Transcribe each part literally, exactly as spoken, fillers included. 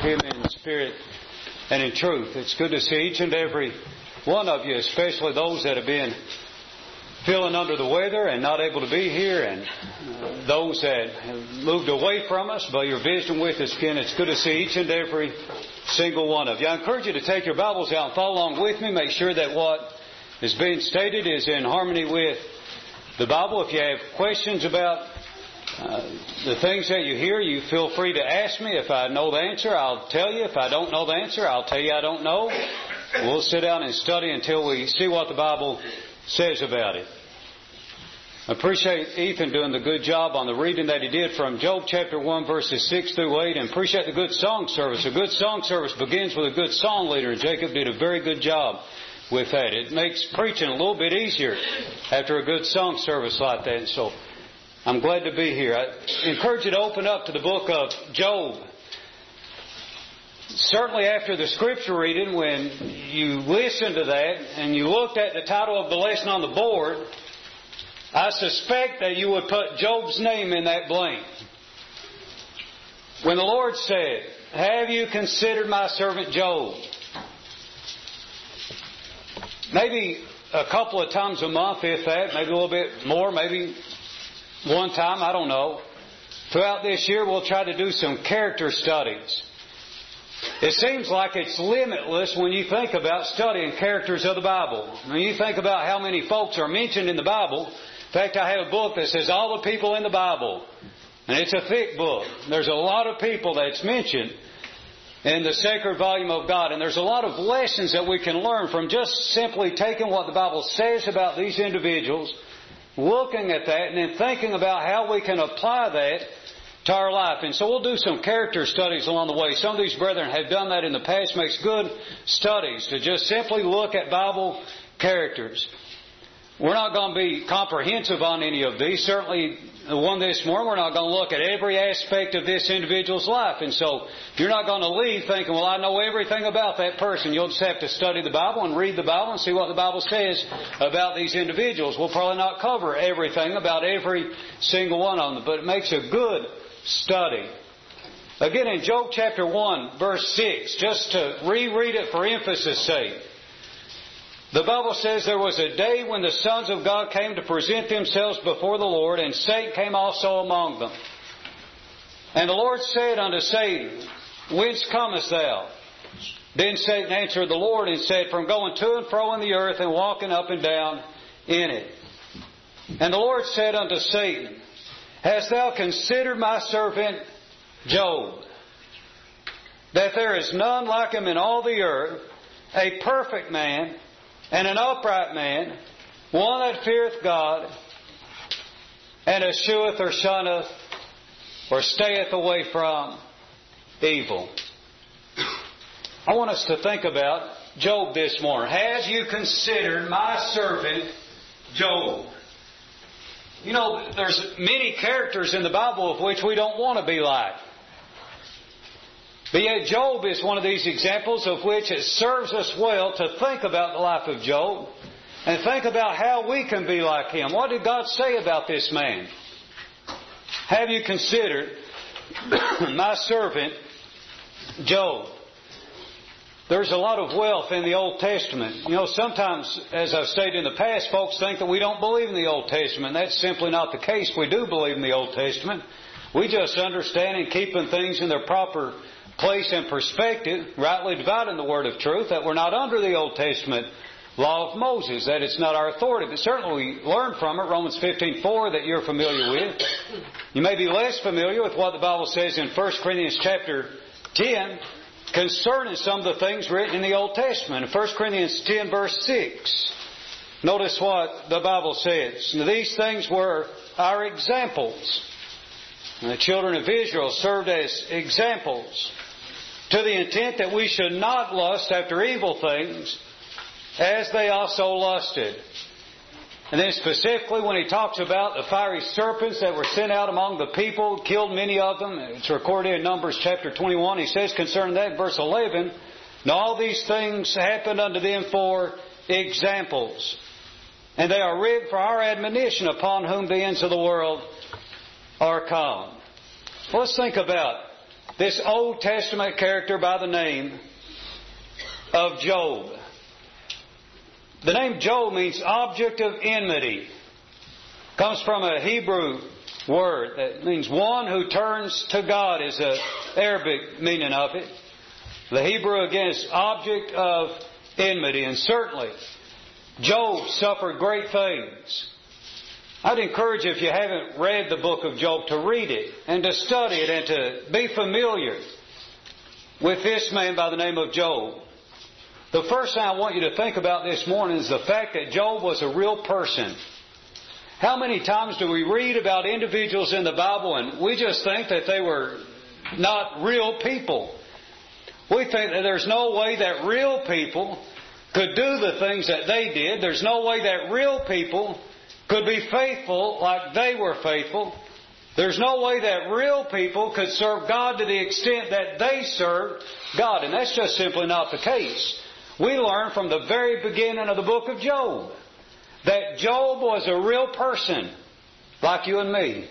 Him in spirit and in truth. It's good to see each and every one of you, especially those that have been feeling under the weather and not able to be here, and uh, those that have moved away from us, but you're visiting with us again. It's good to see each and every single one of you. I encourage you to take your Bibles out and follow along with me. Make sure that what is being stated is in harmony with the Bible. If you have questions about uh, the things that you hear, you feel free to ask me. If I know the answer, I'll tell you. If I don't know the answer, I'll tell you I don't know. We'll sit down and study until we see what the Bible says about it. I appreciate Ethan doing the good job on the reading that he did from Job chapter one verses six through eight, and appreciate the good song service. A good song service begins with a good song leader, and Jacob did a very good job with that. It makes preaching a little bit easier after a good song service like that. So I'm glad to be here. I encourage you to open up to the book of Job. Certainly after the scripture reading, when you listened to that and you looked at the title of the lesson on the board, I suspect that you would put Job's name in that blank. When the Lord said, "Have you considered my servant Job?" Maybe a couple of times a month, if that, maybe a little bit more, maybe one time, I don't know. Throughout this year, we'll try to do some character studies. It seems like it's limitless when you think about studying characters of the Bible. When you think about how many folks are mentioned in the Bible. In fact, I have a book that says all the people in the Bible. And it's a thick book. There's a lot of people that's mentioned in the sacred volume of God. And there's a lot of lessons that we can learn from just simply taking what the Bible says about these individuals, looking at that, and then thinking about how we can apply that to our life. And so we'll do some character studies along the way. Some of these brethren have done that in the past. Makes good studies to just simply look at Bible characters. We're not going to be comprehensive on any of these. Certainly the one this morning, we're not going to look at every aspect of this individual's life. And so you're not going to leave thinking, well, I know everything about that person. You'll just have to study the Bible and read the Bible and see what the Bible says about these individuals. We'll probably not cover everything about every single one of them, but it makes a good study. Again, in Job chapter one, verse six, just to reread it for emphasis' sake. The Bible says, "There was a day when the sons of God came to present themselves before the Lord, and Satan came also among them. And the Lord said unto Satan, Whence comest thou? Then Satan answered the Lord and said, From going to and fro in the earth and walking up and down in it. And the Lord said unto Satan, Hast thou considered my servant Job, that there is none like him in all the earth, a perfect man, and an upright man, one that feareth God, and escheweth or shunneth, or stayeth away from evil." I want us to think about Job this morning. Have you considered my servant Job? You know, there's many characters in the Bible of which we don't want to be like. But yet Job is one of these examples of which it serves us well to think about the life of Job and think about how we can be like him. What did God say about this man? Have you considered my servant Job? There's a lot of wealth in the Old Testament. You know, sometimes, as I've stated in the past, folks think that we don't believe in the Old Testament. That's simply not the case. We do believe in the Old Testament. We just understand in keeping things in their proper place and perspective, rightly dividing the word of truth, that we're not under the Old Testament law of Moses, that it's not our authority. But certainly we learn from it, Romans fifteen four, that you're familiar with. You may be less familiar with what the Bible says in First Corinthians chapter ten concerning some of the things written in the Old Testament. In First Corinthians ten verse six, notice what the Bible says. These things were our examples. And the children of Israel served as examples, to the intent that we should not lust after evil things, as they also lusted. And then specifically when he talks about the fiery serpents that were sent out among the people, killed many of them, it's recorded in Numbers chapter twenty-one, he says concerning that, verse eleven, "Now all these things happened unto them for examples, and they are written for our admonition, upon whom the ends of the world are come." Well, let's think about this Old Testament character by the name of Job. The name Job means object of enmity. Comes from a Hebrew word that means one who turns to God is the Arabic meaning of it. The Hebrew again is object of enmity. And certainly Job suffered great things. I'd encourage you, if you haven't read the book of Job, to read it and to study it and to be familiar with this man by the name of Job. The first thing I want you to think about this morning is the fact that Job was a real person. How many times do we read about individuals in the Bible and we just think that they were not real people? We think that there's no way that real people could do the things that they did. There's no way that real people could be faithful like they were faithful. There's no way that real people could serve God to the extent that they served God. And that's just simply not the case. We learn from the very beginning of the book of Job that Job was a real person like you and me,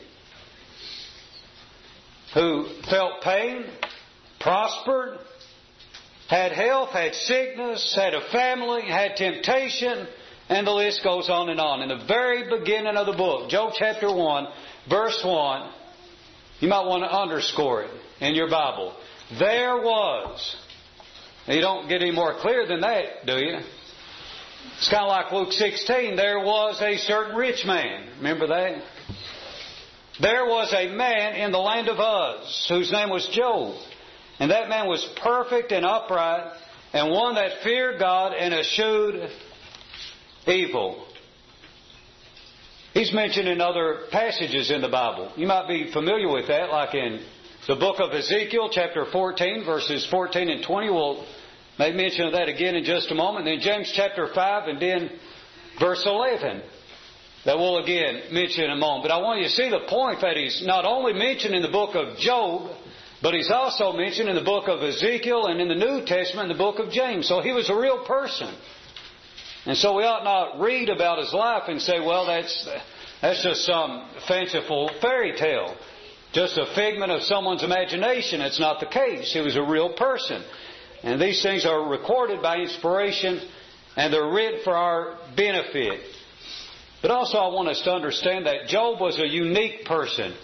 who felt pain, prospered, had health, had sickness, had a family, had temptation, and the list goes on and on. In the very beginning of the book, Job chapter one, verse one, you might want to underscore it in your Bible. There was. You don't get any more clear than that, do you? It's kind of like Luke sixteen. There was a certain rich man. Remember that? There was a man in the land of Uz whose name was Job. And that man was perfect and upright and one that feared God and eschewed evil. He's mentioned in other passages in the Bible. You might be familiar with that, like in the book of Ezekiel, chapter fourteen, verses fourteen and twenty. We'll make mention of that again in just a moment. Then James chapter five and then verse eleven. That we'll again mention in a moment. But I want you to see the point that he's not only mentioned in the book of Job, but he's also mentioned in the book of Ezekiel and in the New Testament in the book of James. So he was a real person. And so we ought not read about his life and say, well, that's that's just some fanciful fairy tale. Just a figment of someone's imagination. It's not the case. He was a real person. And these things are recorded by inspiration and they're written for our benefit. But also I want us to understand that Job was a unique person.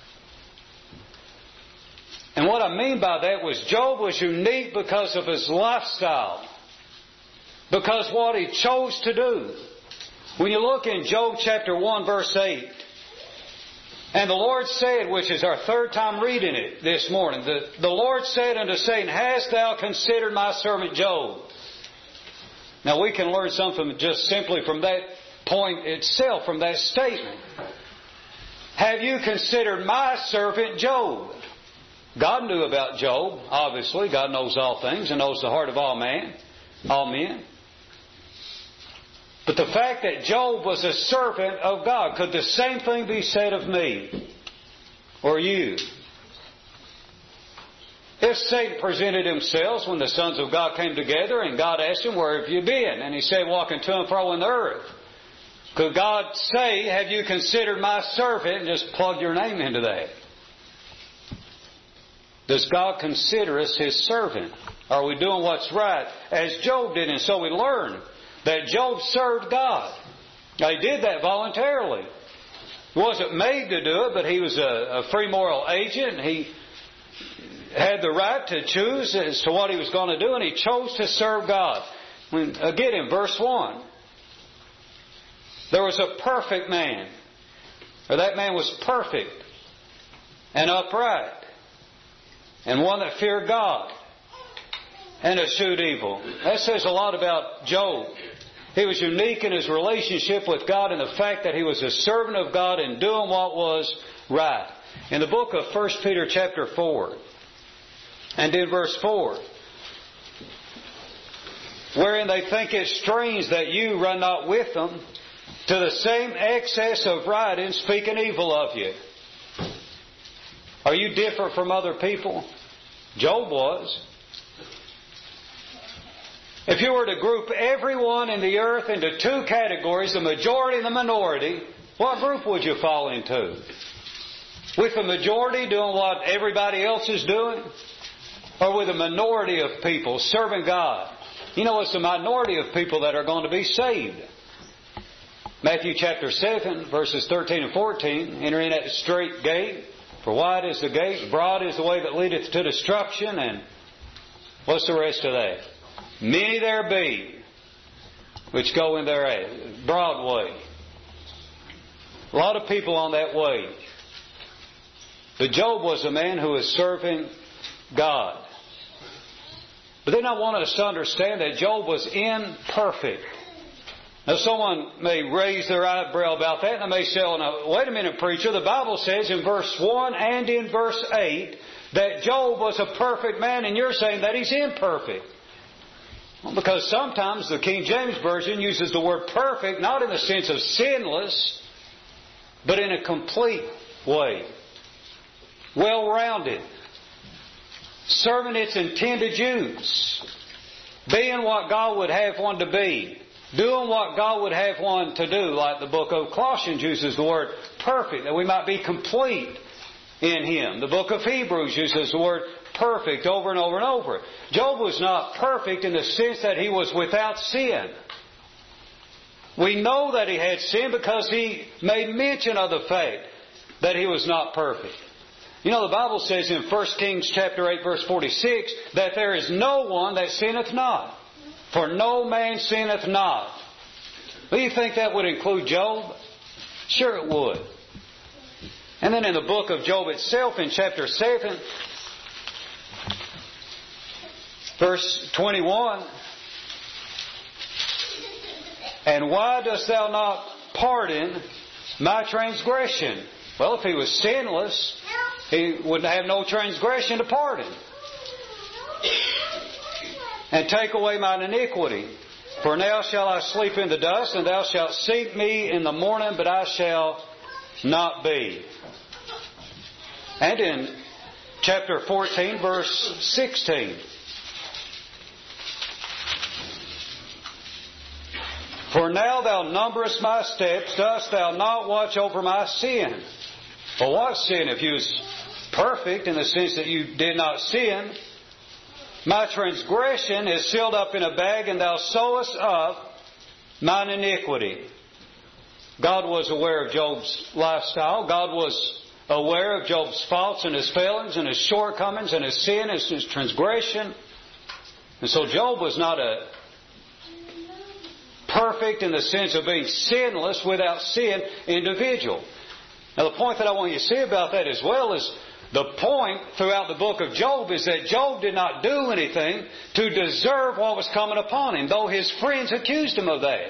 And what I mean by that was Job was unique because of his lifestyle. Because what he chose to do. When you look in Job chapter one verse eight, and the Lord said, which is our third time reading it this morning, the, the Lord said unto Satan, hast thou considered my servant Job? Now we can learn something just simply from that point itself, from that statement. Have you considered my servant Job? God knew about Job, obviously. God knows all things and knows the heart of all man, all men. But the fact that Job was a servant of God, could the same thing be said of me or you? If Satan presented himself when the sons of God came together and God asked him, where have you been? And he said, walking to and fro in the earth. Could God say, have you considered my servant? And just plug your name into that. Does God consider us His servant? Are we doing what's right? As Job did. And so we learn that Job served God. Now, he did that voluntarily. He wasn't made to do it, but he was a, a free moral agent. He had the right to choose as to what he was going to do, and he chose to serve God. When, again, in verse one, there was a perfect man, or that man was perfect and upright, and one that feared God and eschewed evil. That says a lot about Job. He was unique in his relationship with God and the fact that he was a servant of God and doing what was right. In the book of First Peter chapter four, and in verse four, wherein they think it strange that you run not with them to the same excess of writing, speaking evil of you. Are you different from other people? Job was. If you were to group everyone in the earth into two categories, the majority and the minority, what group would you fall into? With a majority doing what everybody else is doing? Or with a minority of people serving God? You know, it's the minority of people that are going to be saved. Matthew chapter seven, verses thirteen and fourteen, enter in at the straight gate, for wide is the gate, broad is the way that leadeth to destruction, and what's the rest of that? Many there be which go in their broad way. A lot of people on that way. But Job was a man who was serving God. But then I want us to understand that Job was imperfect. Now someone may raise their eyebrow about that and they may say, oh, no, wait a minute, preacher. The Bible says in verse one and in verse eight that Job was a perfect man, and you're saying that he's imperfect. Well, because sometimes the King James Version uses the word perfect not in the sense of sinless, but in a complete way. Well-rounded. Serving its intended use. Being what God would have one to be. Doing what God would have one to do, like the book of Colossians uses the word perfect, that we might be complete in Him. The book of Hebrews uses the word perfect over and over and over. Job was not perfect in the sense that he was without sin. We know that he had sin because he made mention of the fact that he was not perfect. You know, the Bible says in First Kings chapter eight, verse forty-six, that there is no one that sinneth not. For no man sinneth not. Do you think that would include Job? Sure it would. And then in the book of Job itself, in chapter seven, verse twenty-one, and why dost thou not pardon my transgression? Well, if he was sinless, he would have no transgression to pardon. And take away mine iniquity. For now shall I sleep in the dust, and thou shalt seek me in the morning, but I shall not be. And in chapter fourteen, verse sixteen. For now thou numberest my steps, dost thou not watch over my sin? Well, what sin? If you was perfect in the sense that you did not sin, my transgression is sealed up in a bag, and thou sewest up mine iniquity. God was aware of Job's lifestyle. God was aware of Job's faults and his failings and his shortcomings and his sin and his transgression. And so Job was not a perfect in the sense of being sinless without sin individual. Now the point that I want you to see about that as well is the point throughout the book of Job is that Job did not do anything to deserve what was coming upon him, though his friends accused him of that.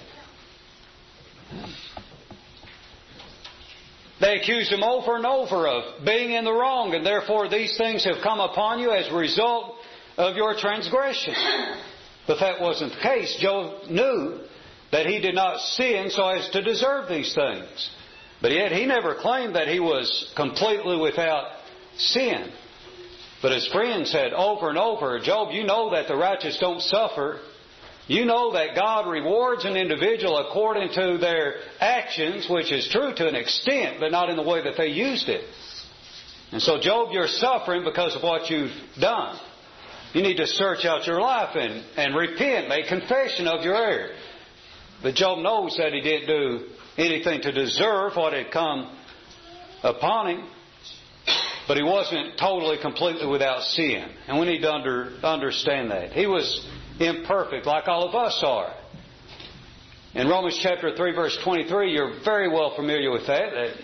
They accused him over and over of being in the wrong, and therefore these things have come upon you as a result of your transgression. But that wasn't the case. Job knew that he did not sin so as to deserve these things. But yet he never claimed that he was completely without sin. But his friends said over and over, Job, you know that the righteous don't suffer. You know that God rewards an individual according to their actions, which is true to an extent, but not in the way that they used it. And so, Job, you're suffering because of what you've done. You need to search out your life and, and repent, make confession of your error. But Job knows that he didn't do anything to deserve what had come upon him. But he wasn't totally, completely without sin. And we need to under, understand that. He was imperfect like all of us are. In Romans chapter three, verse twenty-three, you're very well familiar with that. that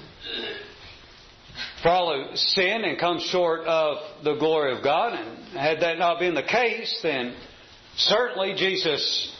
For all have sinned and come short of the glory of God. And had that not been the case, then certainly Jesus'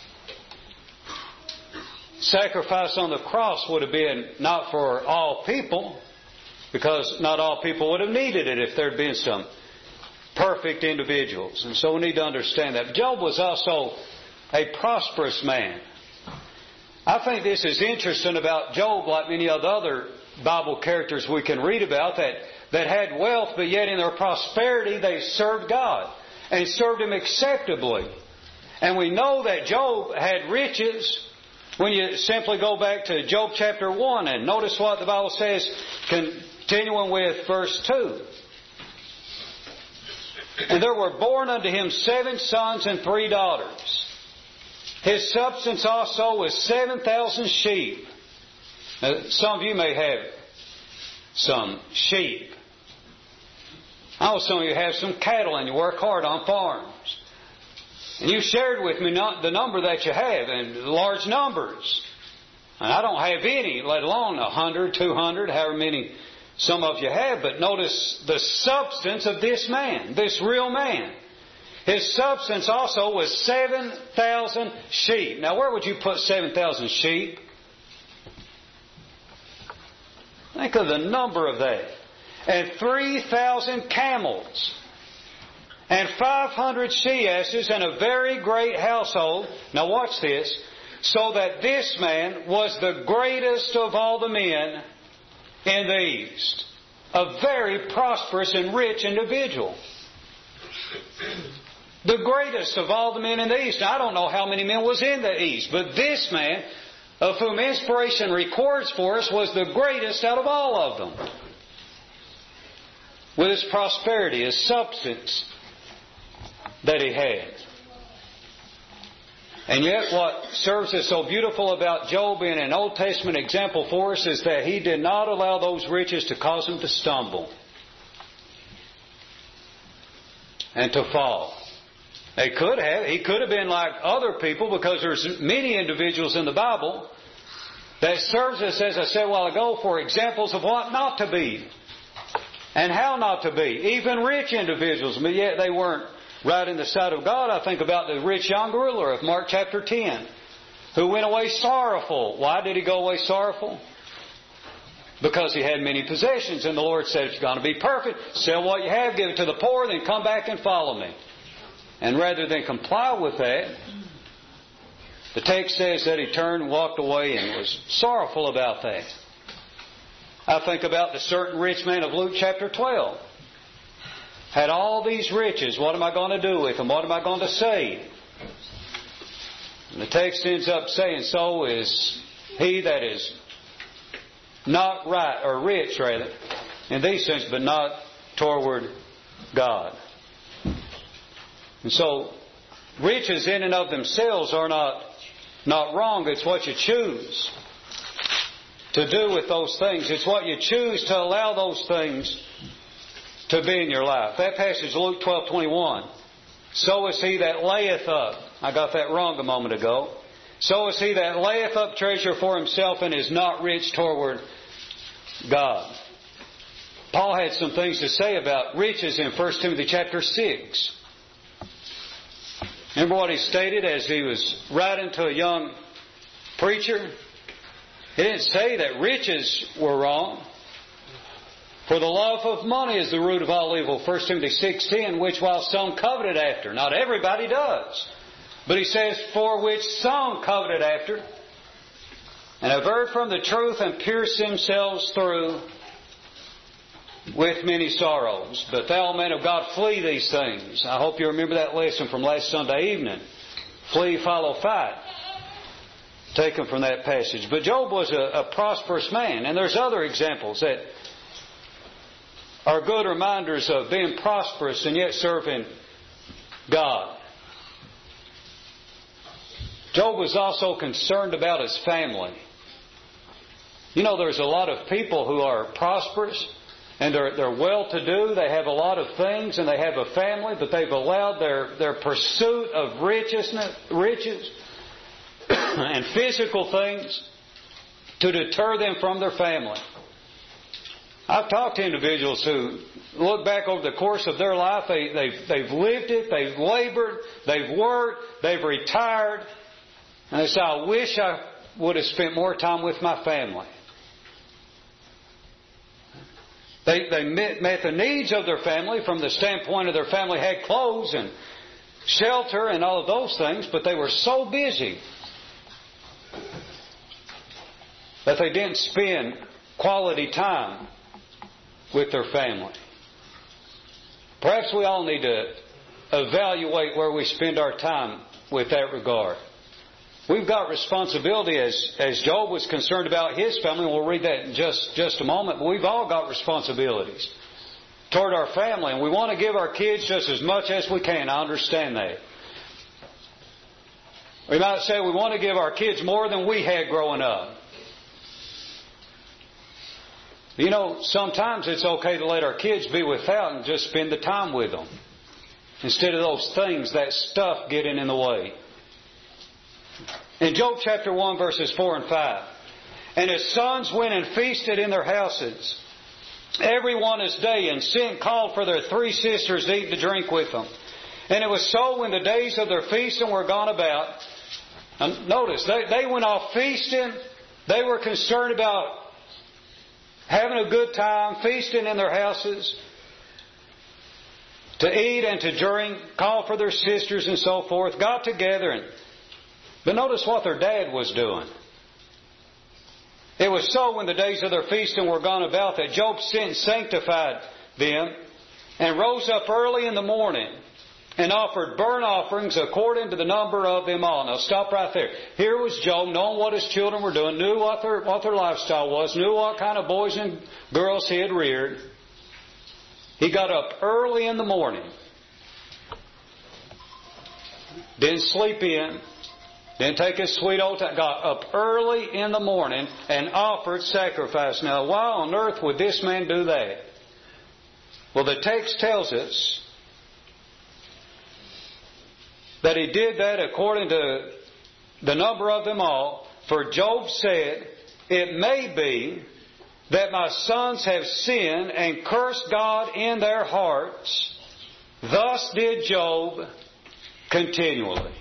sacrifice on the cross would have been not for all people, because not all people would have needed it if there had been some perfect individuals. And so we need to understand that. Job was also a prosperous man. I think this is interesting about Job, like many of the other Bible characters we can read about that, that had wealth, but yet in their prosperity they served God and served Him acceptably. And we know that Job had riches when you simply go back to Job chapter one and notice what the Bible says Continuing with verse two. And there were born unto him seven sons and three daughters. His substance also was seven thousand sheep. Now, some of you may have some sheep. I know some of you have some cattle and you work hard on farms. And you shared with me not the number that you have, and large numbers. And I don't have any, let alone a hundred, two hundred, however many some of you have. But notice the substance of this man, this real man. His substance also was seven thousand sheep. Now, where would you put seven thousand sheep? Think of the number of that. And three thousand camels. And five hundred she-asses, and a very great household. Now watch this. So that this man was the greatest of all the men in the East. A very prosperous and rich individual. The greatest of all the men in the East. Now, I don't know how many men was in the East, but this man, of whom inspiration records for us, was the greatest out of all of them. With his prosperity, his substance that he had. And yet what serves as so beautiful about Job being an Old Testament example for us is that he did not allow those riches to cause him to stumble and to fall. They could have. He could have been like other people, because there's many individuals in the Bible that serves us, as I said a while ago, for examples of what not to be and how not to be. Even rich individuals, but yet they weren't right in the sight of God. I think about the rich young ruler of Mark chapter ten, who went away sorrowful. Why did he go away sorrowful? Because he had many possessions. And the Lord said, if you're going to be perfect, sell what you have, give it to the poor, then come back and follow me. And rather than comply with that, the text says that he turned and walked away and was sorrowful about that. I think about the certain rich man of Luke chapter twelve. Had all these riches. What am I going to do with them? What am I going to say? And the text ends up saying, so is he that is not right, or rich rather, in these things, but not toward God. And so, riches in and of themselves are not, not wrong. It's what you choose to do with those things. It's what you choose to allow those things to be in your life. That passage, Luke twelve twenty-one. So is he that layeth up. I got that wrong a moment ago. So is he that layeth up treasure for himself and is not rich toward God. Paul had some things to say about riches in First Timothy chapter six. Remember what he stated as he was writing to a young preacher? He didn't say that riches were wrong. For the love of money is the root of all evil. First Timothy six ten, which while some coveted after. Not everybody does. But he says, for which some coveted after, and have erred from the truth and pierced themselves through with many sorrows. But thou, man of God, flee these things. I hope you remember that lesson from last Sunday evening. Flee, follow, fight. Taken from that passage. But Job was a, a prosperous man. And there's other examples that are good reminders of being prosperous and yet serving God. Job was also concerned about his family. You know, there's a lot of people who are prosperous and they're, they're well-to-do. They have a lot of things and they have a family, but they've allowed their, their pursuit of riches, riches and physical things to deter them from their family. I've talked to individuals who look back over the course of their life. They, they've, they've lived it. They've labored. They've worked. They've retired. And they say, I wish I would have spent more time with my family. They, they met, met the needs of their family from the standpoint of their family had clothes and shelter and all of those things, but they were so busy that they didn't spend quality time with their family. Perhaps we all need to evaluate where we spend our time with that regard. we've got responsibility as, as Job was concerned about his family. We'll read that in just, just a moment. But we've all got responsibilities toward our family. And we want to give our kids just as much as we can. I understand that. We might say we want to give our kids more than we had growing up. You know, sometimes it's okay to let our kids be without and just spend the time with them, instead of those things, that stuff getting in the way. In Job chapter one, verses four and five, and his sons went and feasted in their houses, every one his day, and sent called for their three sisters to eat and to drink with them. And it was so when the days of their feasting were gone about. And notice, they, they went off feasting. They were concerned about having a good time, feasting in their houses, to eat and to drink, call for their sisters and so forth, got together. And, but notice what their dad was doing. It was so when the days of their feasting were gone about that Job sent and sanctified them, and rose up early in the morning, and offered burnt offerings according to the number of them all. Now stop right there. Here was Job, knowing what his children were doing, knew what their, what their lifestyle was, knew what kind of boys and girls he had reared. He got up early in the morning, didn't sleep in, didn't take his sweet old time, got up early in the morning and offered sacrifice. Now, why on earth would this man do that? Well, the text tells us that he did that according to the number of them all. For Job said, it may be that my sons have sinned and cursed God in their hearts. Thus did Job continually.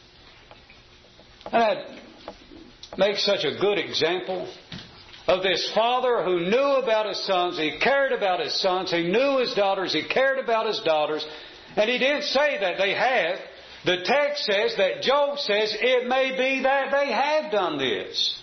And that makes such a good example of this father who knew about his sons. He cared about his sons. He knew his daughters. He cared about his daughters. And he didn't say that they have. The text says that Job says it may be that they have done this.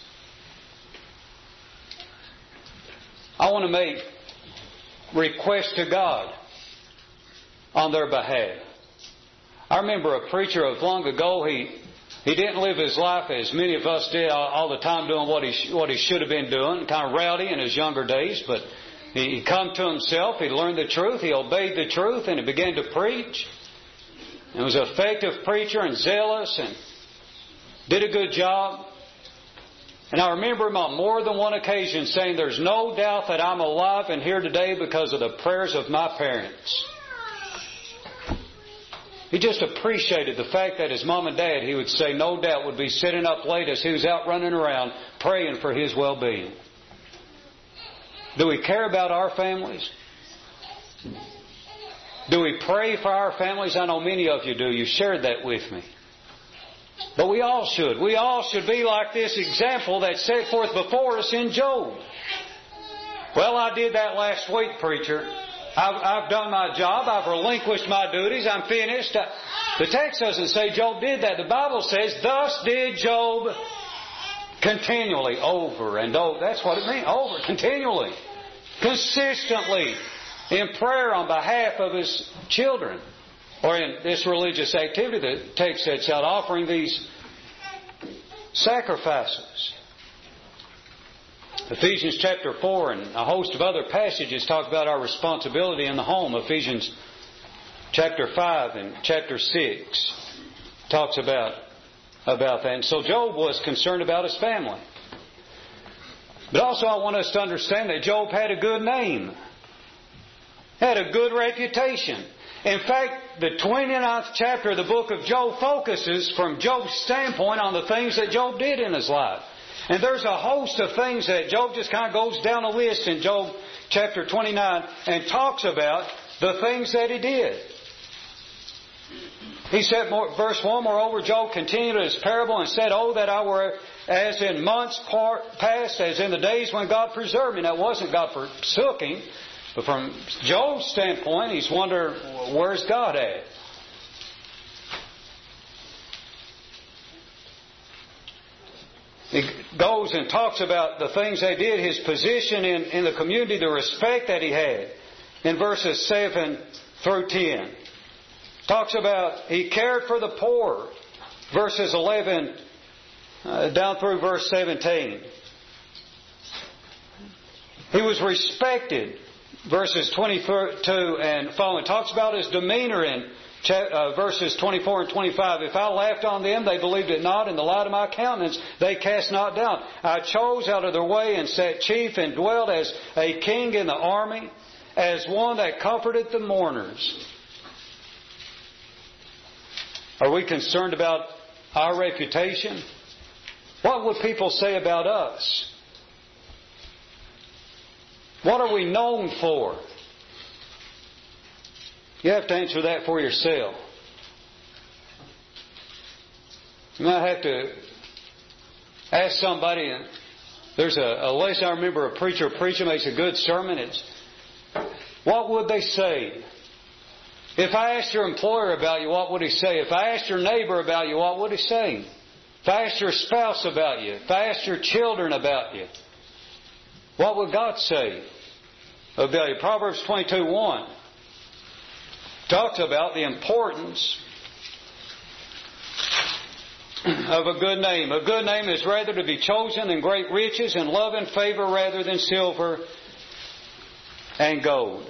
I want to make requests to God on their behalf. I remember a preacher of long ago, he he didn't live his life as many of us did, all, all the time doing what he what he should have been doing, kind of rowdy in his younger days, but he, he come to himself, he learned the truth, he obeyed the truth, and he began to preach. He was an effective preacher and zealous and did a good job. And I remember him on more than one occasion saying, there's no doubt that I'm alive and here today because of the prayers of my parents. He just appreciated the fact that his mom and dad, he would say, no doubt would be sitting up late as he was out running around praying for his well-being. Do we care about our families? Do we pray for our families? I know many of you do. You shared that with me. But we all should. We all should be like this example that's set forth before us in Job. Well, I did that last week, preacher. I've, I've done my job. I've relinquished my duties. I'm finished. The text doesn't say Job did that. The Bible says, thus did Job continually, over and over. That's what it means, over, continually, consistently, in prayer on behalf of his children. Or in this religious activity that text sets out, offering these sacrifices. Ephesians chapter four and a host of other passages talk about our responsibility in the home. Ephesians chapter five and chapter six talks about, about that. And so Job was concerned about his family. But also I want us to understand that Job had a good name. Had a good reputation. In fact, the twenty-ninth chapter of the book of Job focuses from Job's standpoint on the things that Job did in his life. And there's a host of things that Job just kind of goes down a list in Job chapter twenty-nine and talks about the things that he did. He said, verse one, moreover, Job continued his parable and said, oh, that I were as in months past, as in the days when God preserved me. Now, it wasn't God forsook him. But from Job's standpoint, he's wondering, where's God at? He goes and talks about the things they did, his position in, in the community, the respect that he had. In verses seven through ten. Talks about he cared for the poor. Verses eleven uh, down through verse seventeen. He was respected, verses twenty-two and following. Talks about his demeanor in uh, verses twenty-four and twenty-five. If I laughed on them, they believed it not. In the light of my countenance, they cast not down. I chose out of their way and sat chief and dwelt as a king in the army, as one that comforted the mourners. Are we concerned about our reputation? What would people say about us? What are we known for? You have to answer that for yourself. You might have to ask somebody. And there's a, a lesson I remember a preacher preaching, makes a good sermon. It's, what would they say? If I asked your employer about you, what would he say? If I asked your neighbor about you, what would he say? If I asked your spouse about you, if I asked your children about you, what would God say about you? Proverbs twenty-two one talks about the importance of a good name. A good name is rather to be chosen than great riches, and love and favor rather than silver and gold.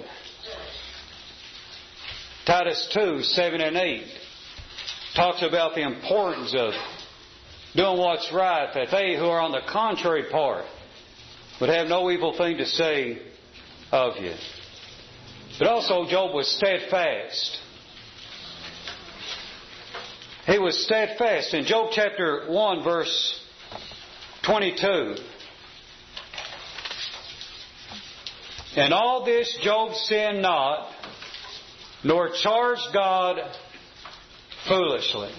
Titus two seven and eight talks about the importance of doing what's right, that they who are on the contrary part would have no evil thing to say of you. But also Job was steadfast. He was steadfast. In Job chapter one verse twenty-two. In all this Job sinned not, nor charged God foolishly.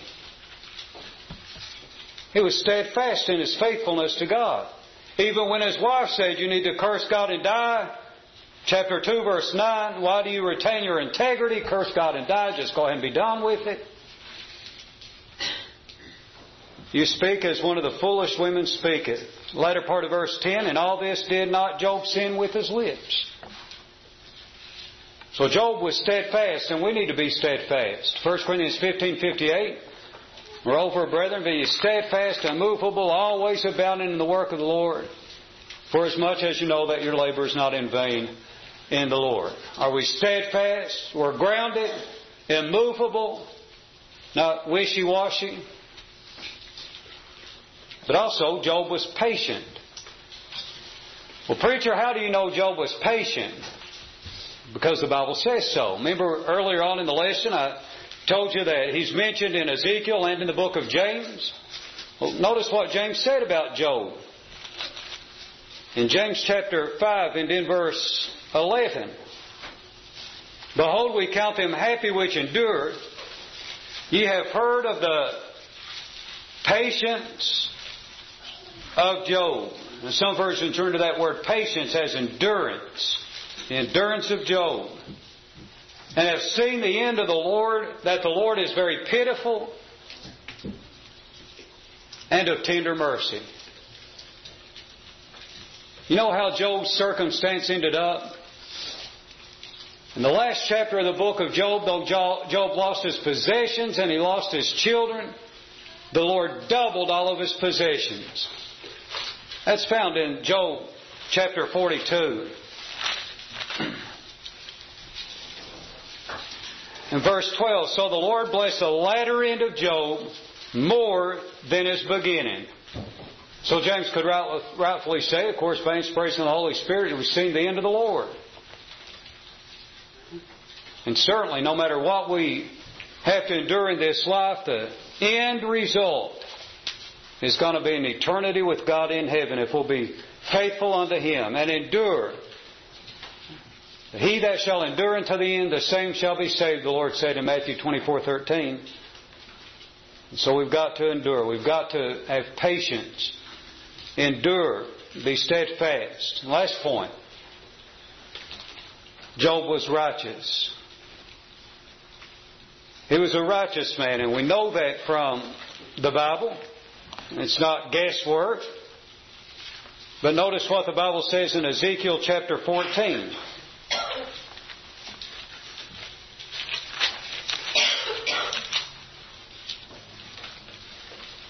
He was steadfast in his faithfulness to God. Even when his wife said, you need to curse God and die, chapter two, verse nine, why do you retain your integrity? Curse God and die. Just go ahead and be done with it. You speak as one of the foolish women speaketh. Latter part of verse ten, and all this did not Job sin with his lips. So Job was steadfast, and we need to be steadfast. First Corinthians fifteen fifty-eight. Moreover, brethren, be ye steadfast, unmovable, always abounding in the work of the Lord, for as much as you know that your labor is not in vain in the Lord. Are we steadfast? We're grounded, immovable, not wishy-washy. But also, Job was patient. Well, preacher, how do you know Job was patient? Because the Bible says so. Remember earlier on in the lesson I told you that he's mentioned in Ezekiel and in the book of James. Well, notice what James said about Job. In James chapter five and in verse eleven. Behold, we count them happy which endure. Ye have heard of the patience of Job. And some versions turn to that word patience as endurance. The endurance of Job. And have seen the end of the Lord, that the Lord is very pitiful and of tender mercy. You know how Job's circumstance ended up? In the last chapter of the book of Job, though Job lost his possessions and he lost his children, the Lord doubled all of his possessions. That's found in Job chapter forty-two. In verse twelve, so the Lord blessed the latter end of Job more than his beginning. So James could rightfully say, of course, by inspiration of the Holy Spirit, we've seen the end of the Lord. And certainly, no matter what we have to endure in this life, the end result is going to be an eternity with God in heaven if we'll be faithful unto Him and endure. He that shall endure unto the end, the same shall be saved, the Lord said in Matthew twenty-four thirteen. So we've got to endure. We've got to have patience. Endure. Be steadfast. Last point. Job was righteous. He was a righteous man, and we know that from the Bible. It's not guesswork. But notice what the Bible says in Ezekiel chapter fourteen.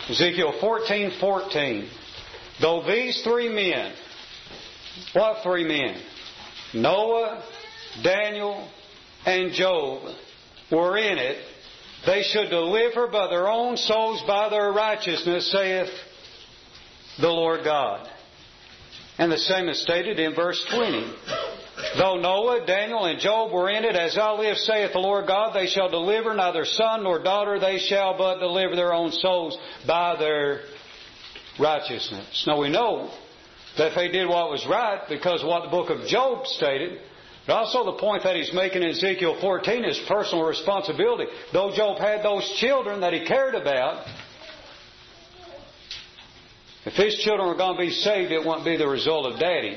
Ezekiel fourteen fourteen. Though these three men, what three men? Noah, Daniel, and Job were in it, they should deliver by their own souls by their righteousness, saith the Lord God. And the same is stated in verse twenty. Though Noah, Daniel, and Job were in it, as I live, saith the Lord God, they shall deliver neither son nor daughter, they shall but deliver their own souls by their righteousness. Now we know that if they did what was right, because of what the book of Job stated, but also the point that he's making in Ezekiel fourteen is personal responsibility. Though Job had those children that he cared about, if his children were going to be saved, it wouldn't be the result of daddy,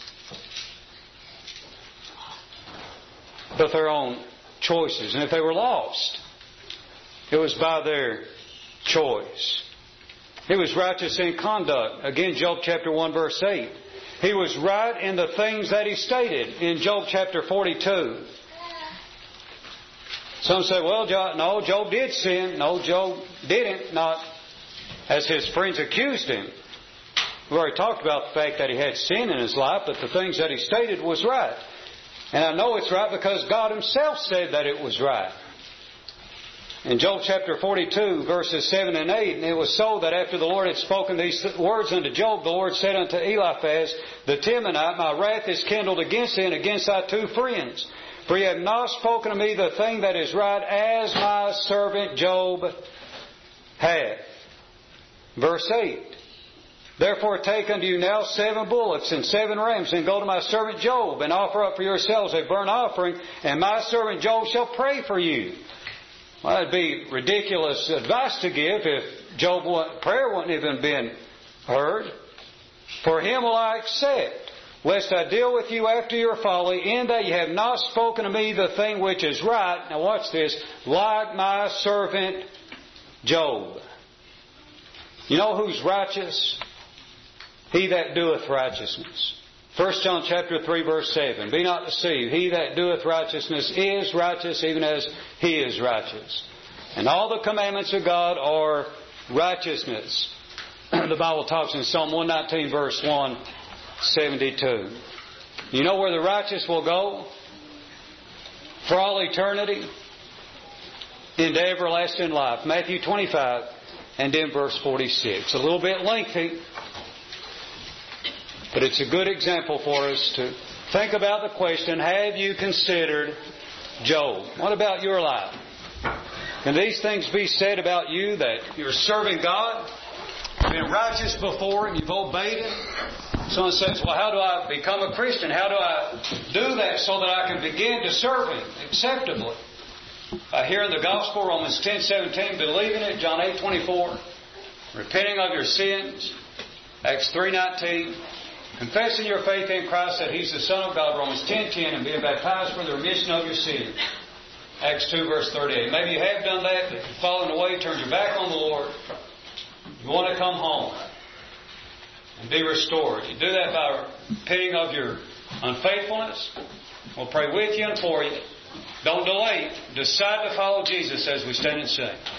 but their own choices. And if they were lost, it was by their choice. He was righteous in conduct. Again, Job chapter one verse eight. He was right in the things that he stated in Job chapter forty-two. Some say, well, no, Job did sin. No, Job didn't. Not as his friends accused him. We've already talked about the fact that he had sin in his life, but the things that he stated was right. And I know it's right because God Himself said that it was right. In Job chapter forty-two, verses seven and eight, and it was so that after the Lord had spoken these words unto Job, the Lord said unto Eliphaz the Temanite, My wrath is kindled against thee and against thy two friends. For ye have not spoken to me the thing that is right, as my servant Job hath. Verse eight. Therefore take unto you now seven bullocks and seven rams, and go to my servant Job, and offer up for yourselves a burnt offering, and my servant Job shall pray for you. Well, that'd be ridiculous advice to give if Job's prayer wouldn't even been heard. For him will I accept, lest I deal with you after your folly, in that ye have not spoken to me the thing which is right. Now watch this. Like my servant Job. You know who's righteous? He that doeth righteousness. First John chapter three verse seven. Be not deceived. He that doeth righteousness is righteous, even as he is righteous. And all the commandments of God are righteousness. The Bible talks in Psalm one nineteen verse one seventy-two. You know where the righteous will go? For all eternity? Into everlasting life. Matthew twenty-five and in verse forty-six. A little bit lengthy, but it's a good example for us to think about the question, have you considered Job? What about your life? Can these things be said about you, that you're serving God, you've been righteous before Him, you've obeyed Him? Someone says, well, how do I become a Christian? How do I do that so that I can begin to serve Him acceptably? By hearing the gospel, Romans ten seventeen, believing it, John eight twenty-four, repenting of your sins, Acts three nineteen, confessing your faith in Christ that He's the Son of God, Romans ten ten, and being baptized for the remission of your sins, Acts two verse thirty-eight. Maybe you have done that, but you've fallen away, turned your back on the Lord. You want to come home and be restored. You do that by repenting of your unfaithfulness. We'll pray with you and for you. Don't delay. Decide to follow Jesus as we stand and sing.